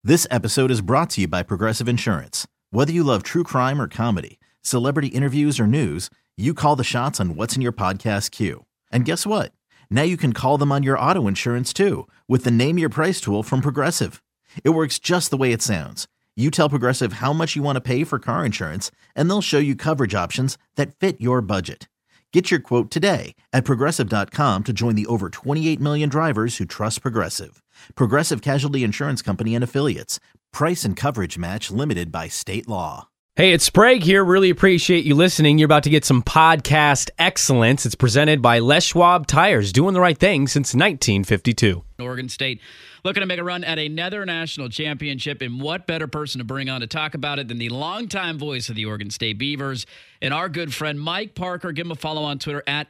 This episode is brought to you by Progressive Insurance. Whether you love true crime or comedy, celebrity interviews or news, you call the shots on what's in your podcast queue. And guess what? Now you can call them on your auto insurance too with the Name Your Price tool from Progressive. It works just the way it sounds. You tell Progressive how much you want to pay for car insurance, and they'll show you coverage options that fit your budget. Get your quote today at Progressive.com to join the over 28 million drivers who trust Progressive. Progressive Casualty Insurance Company and Affiliates. Price and coverage match limited by state law. Hey, it's Sprague here. Really appreciate you listening. You're about to get some podcast excellence. It's presented by Les Schwab Tires, doing the right thing since 1952. Oregon State looking to make a run at another national championship, and what better person to bring on to talk about it than the longtime voice of the Oregon State Beavers and our good friend Mike Parker. Give him a follow on Twitter at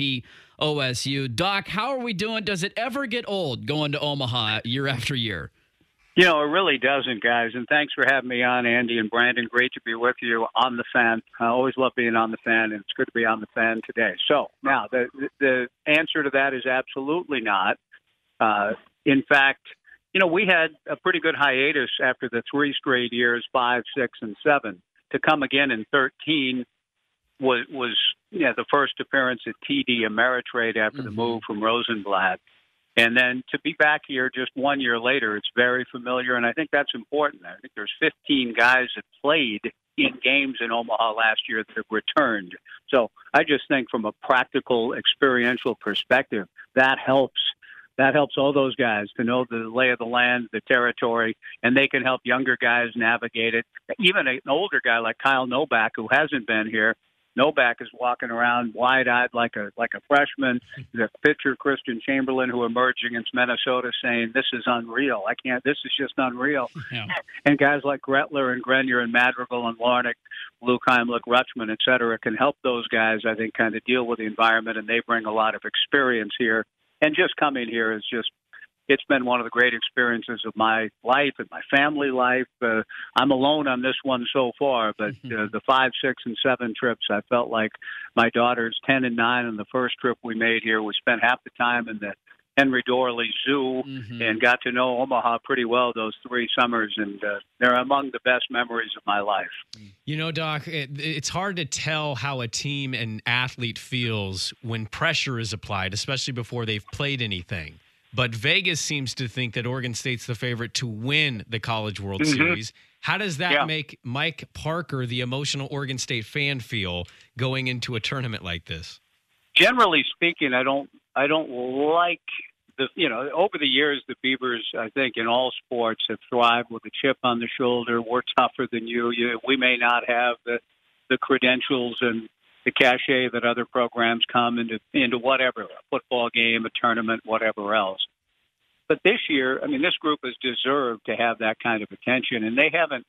MEPOSU. Doc, how are we doing? Does it ever get old going to Omaha year after year? You know, it really doesn't, guys. And thanks for having me on, Andy and Brandon. Great to be with you on the Fan. I always love being on the Fan, and it's good to be on the Fan today. So now the answer to that is absolutely not. In fact, you know, we had a pretty good hiatus after the three straight years, 5, 6, and 7. To come again in 13 was the first appearance at TD Ameritrade after the move from Rosenblatt. And then to be back here just 1 year later, it's very familiar, and I think that's important. I think there's 15 guys that played in games in Omaha last year that have returned. So I just think from a practical, experiential perspective, that helps. That helps all those guys to know the lay of the land, the territory, and they can help younger guys navigate it. Even an older guy like Kyle Novak, who hasn't been here, Novak is walking around wide-eyed like a freshman. The pitcher, Christian Chamberlain, who emerged against Minnesota, saying, "This is unreal. This is just unreal." Yeah. And guys like Gretler and Grenier and Madrigal and Larnick, Luke Heimlich, Rutschman, et cetera, can help those guys, I think, kind of deal with the environment, and they bring a lot of experience here. And just coming here is it's been one of the great experiences of my life and my family life. I'm alone on this one so far, but the 5, 6, and 7 trips, I felt like my daughter's 10 and 9 on the first trip we made here. We spent half the time in the Henry Dorley Zoo and got to know Omaha pretty well those 3 summers, and they're among the best memories of my life. You know, Doc, it's hard to tell how a team and athlete feels when pressure is applied, especially before they've played anything. But Vegas seems to think that Oregon State's the favorite to win the College World Series. How does that make Mike Parker, the emotional Oregon State fan, feel going into a tournament like this? Generally speaking, I don't like over the years, the Beavers, I think, in all sports have thrived with a chip on the shoulder. We're tougher than you. We may not have the credentials and the cachet that other programs come into whatever, a football game, a tournament, whatever else. But this year, I mean, this group has deserved to have that kind of attention, and they haven't.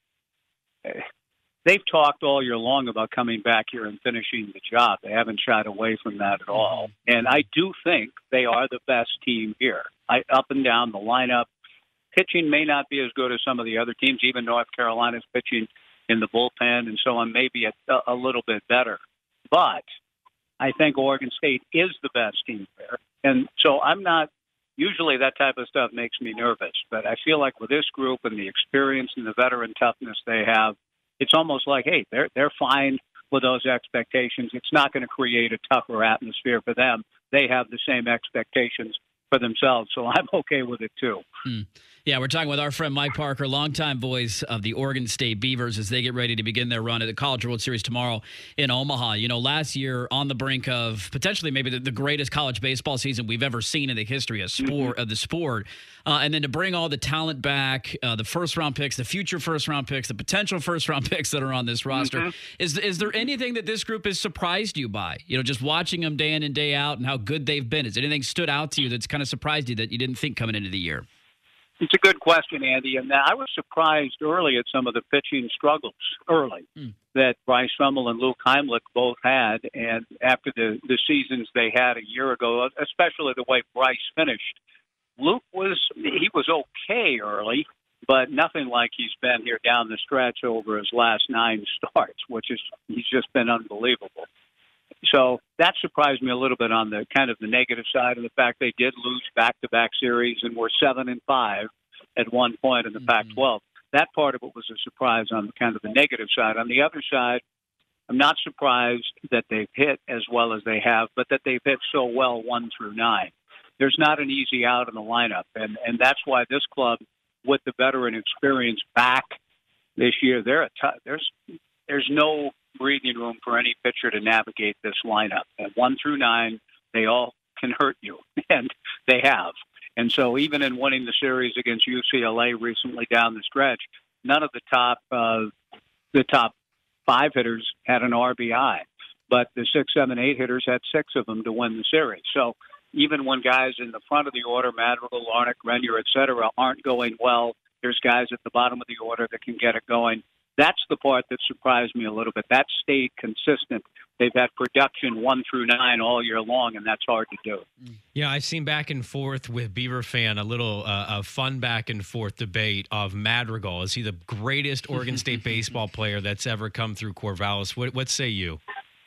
They've talked all year long about coming back here and finishing the job. They haven't shied away from that at all. And I do think they are the best team here. Up and down the lineup. Pitching may not be as good as some of the other teams. Even North Carolina's pitching in the bullpen and so on may be a little bit better. But I think Oregon State is the best team there. And so I'm not – usually that type of stuff makes me nervous. But I feel like with this group and the experience and the veteran toughness they have, it's almost like, hey, they're fine with those expectations. It's not going to create a tougher atmosphere for them. They have the same expectations for themselves, so I'm okay with it too. Yeah, we're talking with our friend Mike Parker, longtime voice of the Oregon State Beavers as they get ready to begin their run at the College World Series tomorrow in Omaha. You know, last year on the brink of potentially maybe the greatest college baseball season we've ever seen in the history of the sport. And then to bring all the talent back, the first-round picks, the future first-round picks, the potential first-round picks that are on this roster. Is there anything that this group has surprised you by? You know, just watching them day in and day out and how good they've been. Has anything stood out to you that's kind of surprised you that you didn't think coming into the year? It's a good question, Andy. And I was surprised early at some of the pitching struggles that Bryce Rummel and Luke Heimlich both had. And after the seasons they had a year ago, especially the way Bryce finished, Luke was okay early, but nothing like he's been here down the stretch over his last 9 starts, he's just been unbelievable. So that surprised me a little bit on the kind of the negative side of the fact they did lose back-to-back series and were 7-5. at one point in the Pac-12. That part of it was a surprise on kind of the negative side. On the other side, I'm not surprised that they've hit as well as they have, but that they've hit so well 1 through 9. There's not an easy out in the lineup, and that's why this club, with the veteran experience back this year, there's no breathing room for any pitcher to navigate this lineup. And 1 through 9, they all can hurt you, and they have. And so even in winning the series against UCLA recently down the stretch, none of the top 5 hitters had an RBI, but the 6, 7, 8 hitters had 6 of them to win the series. So even when guys in the front of the order, Madrigal, Larnach, Grenier, et cetera, aren't going well, there's guys at the bottom of the order that can get it going. That's the part that surprised me a little bit. That stayed consistent. They've had production 1 through 9 all year long, and that's hard to do. Yeah, I've seen back and forth with Beaver fan, a little a fun back and forth debate of Madrigal. Is he the greatest Oregon State baseball player that's ever come through Corvallis? What say you?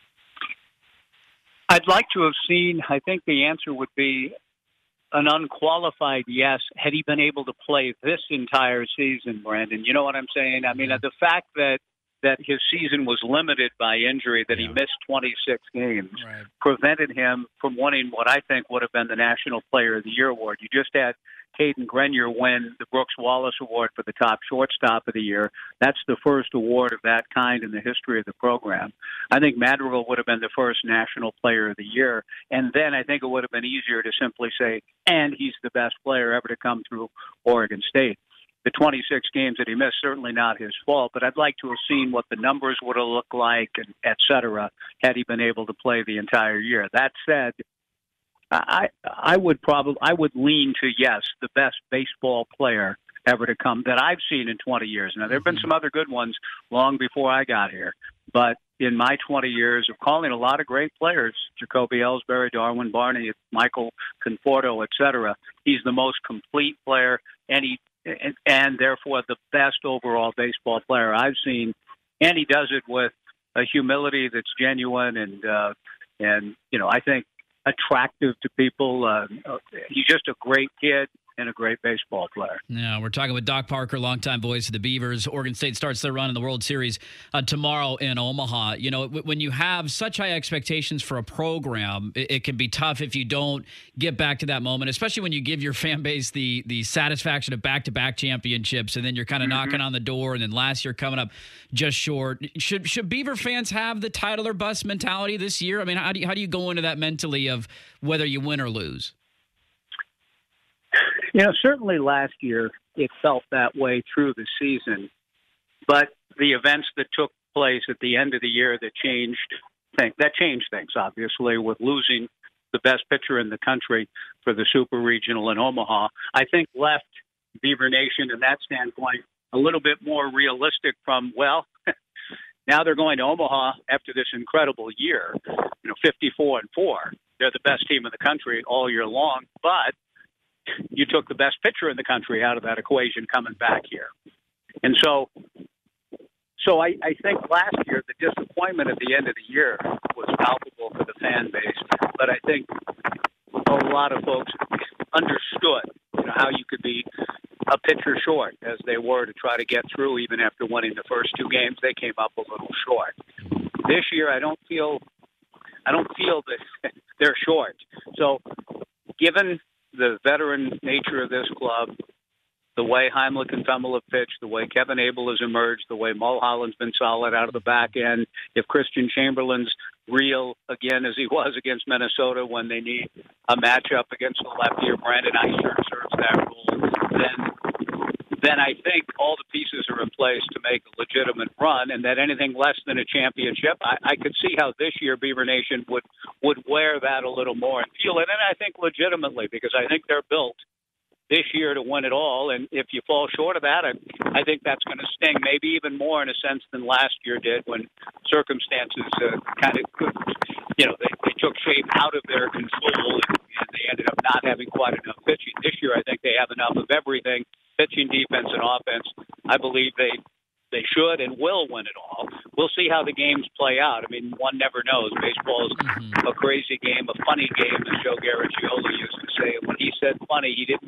I'd like to have seen, I think the answer would be an unqualified yes, had he been able to play this entire season, Brandon. You know what I'm saying? I mean, the fact that his season was limited by injury, that he missed 26 games, prevented him from winning what I think would have been the National Player of the Year award. You just had Caden Grenier win the Brooks Wallace Award for the top shortstop of the year. That's the first award of that kind in the history of the program. I think Madrigal would have been the first National Player of the Year, and then I think it would have been easier to simply say, and he's the best player ever to come through Oregon State. The 26 games that he missed, certainly not his fault, but I'd like to have seen what the numbers would have looked like, and et cetera, had he been able to play the entire year. That said, I would lean to yes, the best baseball player ever to come that I've seen in 20 years. Now, there have been some other good ones long before I got here, but in my 20 years of calling a lot of great players, Jacoby Ellsbury, Darwin Barney, Michael Conforto, et cetera, he's the most complete player, and therefore the best overall baseball player I've seen. And he does it with a humility that's genuine and I think attractive to people. He's just a great kid and a great baseball player. Yeah, we're talking with Doc Parker, longtime voice of the Beavers. Oregon State starts their run in the World Series tomorrow in Omaha. You know, when you have such high expectations for a program, it can be tough if you don't get back to that moment, especially when you give your fan base the satisfaction of back-to-back championships, and then you're kind of knocking on the door, and then last year coming up just short. Should Beaver fans have the title or bust mentality this year? I mean, how do you go into that mentally of whether you win or lose? You know, certainly last year it felt that way through the season, but the events that took place at the end of the year that changed things, obviously, with losing the best pitcher in the country for the Super Regional in Omaha, I think left Beaver Nation in that standpoint a little bit more realistic from, well, now they're going to Omaha after this incredible year, 54-4. They're the best team in the country all year long, but you took the best pitcher in the country out of that equation coming back here. And so I think last year the disappointment at the end of the year was palpable for the fan base, but I think a lot of folks understood how you could be a pitcher short as they were to try to get through. Even after winning the first 2 games, they came up a little short. This year, I don't feel that they're short. So given the veteran nature of this club, the way Heimlich and Femmel have pitched, the way Kevin Abel has emerged, the way Mulholland's been solid out of the back end, if Christian Chamberlain's real again as he was against Minnesota when they need a matchup against the lefty, or Brandon Eicher serves that role, then I think all the pieces are in place to make a legitimate run, and that anything less than a championship, I could see how this year Beaver Nation would wear that a little more and feel it, and I think legitimately, because I think they're built this year to win it all, and if you fall short of that, I think that's going to sting, maybe even more in a sense than last year did, when circumstances kind of, they took shape out of their control, and they ended up not having quite enough pitching. This year, I think they have enough of everything, pitching, defense, and offense. I believe they should and will win it all. We'll see how the games play out. I mean, one never knows. Baseball is a crazy game, a funny game, as Joe Garagiola used to say. When he said funny, he didn't mean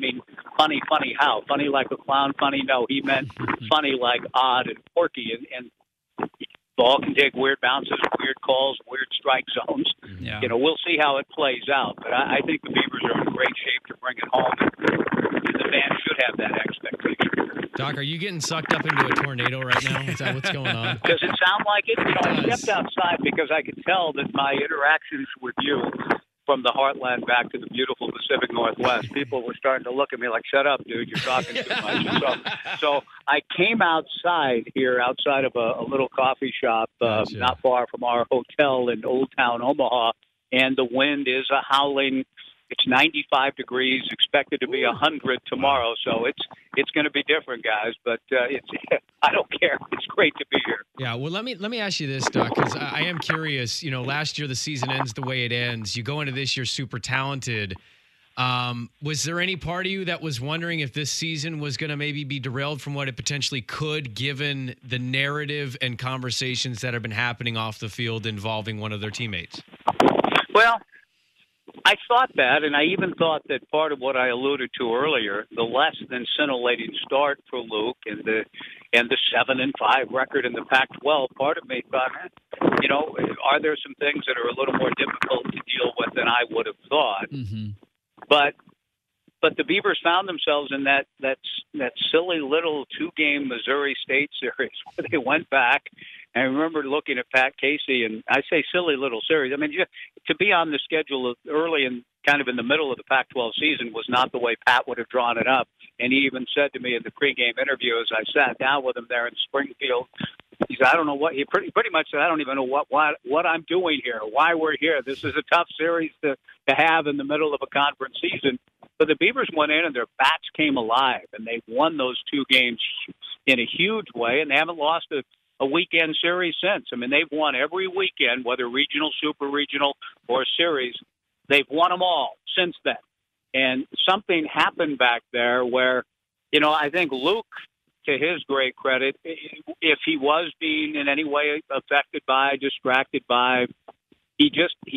funny how? Funny like a clown? Funny? No, he meant funny like odd and quirky. And ball can take weird bounces, weird calls, weird strike zones. Yeah. We'll see how it plays out. But I think the Beavers are in great shape to bring it home. And the fans should have that expectation. Doc, are you getting sucked up into a tornado right now? Is that what's going on? Does it sound like it? I does. stepped outside because I could tell that my interactions with you from the heartland back to the beautiful Pacific Northwest, people were starting to look at me like, shut up, dude, you're talking too much. So I came outside here, outside of a little coffee shop Gotcha. not far from our hotel in Old Town Omaha, and the wind is a howling. It's 95 degrees, expected to be 100 tomorrow, so it's going to be different, guys. But I don't care. It's great to be here. Yeah, well, let me ask you this, Doc, because I am curious. Last year the season ends the way it ends. You go into this year super talented. Was there any part of you that was wondering if this season was going to maybe be derailed from what it potentially could, given the narrative and conversations that have been happening off the field involving one of their teammates? Well, I thought that, and I even thought that part of what I alluded to earlier, the less than scintillating start for Luke and the 7-5 record in the Pac-12, part of me thought, are there some things that are a little more difficult to deal with than I would have thought? Mm-hmm. But the Beavers found themselves in that silly little 2-game Missouri State series where they went back. And I remember looking at Pat Casey, and I say silly little series. I mean, to be on the schedule early and kind of in the middle of the Pac-12 season was not the way Pat would have drawn it up. And he even said to me in the pregame interview as I sat down with him there in Springfield, he said, I don't know what, he pretty much said, I don't even know what I'm doing here, why we're here. This is a tough series to have in the middle of a conference season. But the Beavers went in and their bats came alive, and they won those 2 games in a huge way, and they haven't lost a weekend series since. I mean, they've won every weekend, whether regional, super regional, or series. They've won them all since then. And something happened back there where, I think Luke, to his great credit, if he was being in any way affected by, distracted by, he's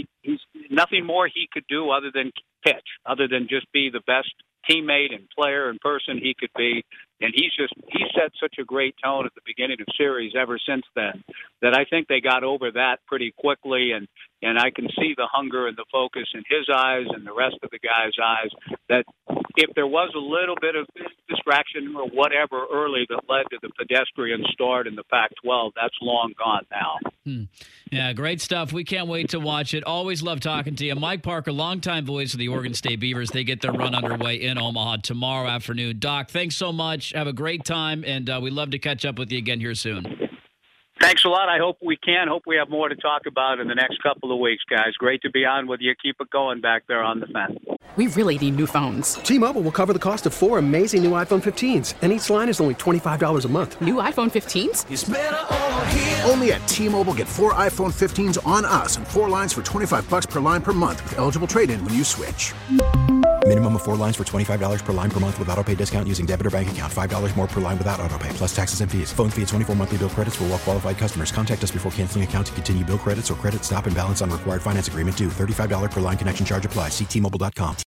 nothing more he could do other than pitch, other than just be the best teammate and player and person he could be. And he set such a great tone at the beginning of series ever since then that I think they got over that pretty quickly. And I can see the hunger and the focus in his eyes and the rest of the guys' eyes that if there was a little bit of distraction or whatever early that led to the pedestrian start in the Pac-12, that's long gone now. Yeah, great stuff. We can't wait to watch it. Always love talking to you. Mike Parker, longtime voice of the Oregon State Beavers. They get their run underway in Omaha tomorrow afternoon. Doc, thanks so much. Have a great time, and we'd love to catch up with you again here soon. Thanks a lot. I hope we can. Hope we have more to talk about in the next couple of weeks, guys. Great to be on with you. Keep it going back there on the fence. We really need new phones. T-Mobile will cover the cost of 4 amazing new iPhone 15s, and each line is only $25 a month. New iPhone 15s? It's better over here. Only at T-Mobile, get 4 iPhone 15s on us and 4 lines for $25 per line per month with eligible trade-in when you switch. Minimum of 4 lines for $25 per line per month with autopay discount using debit or bank account. $5 more per line without autopay, plus taxes and fees. Phone fee at 24 monthly bill credits for well-qualified customers. Contact us before canceling account to continue bill credits or credit stop and balance on required finance agreement due. $35 per line connection charge applies. See T-Mobile.com.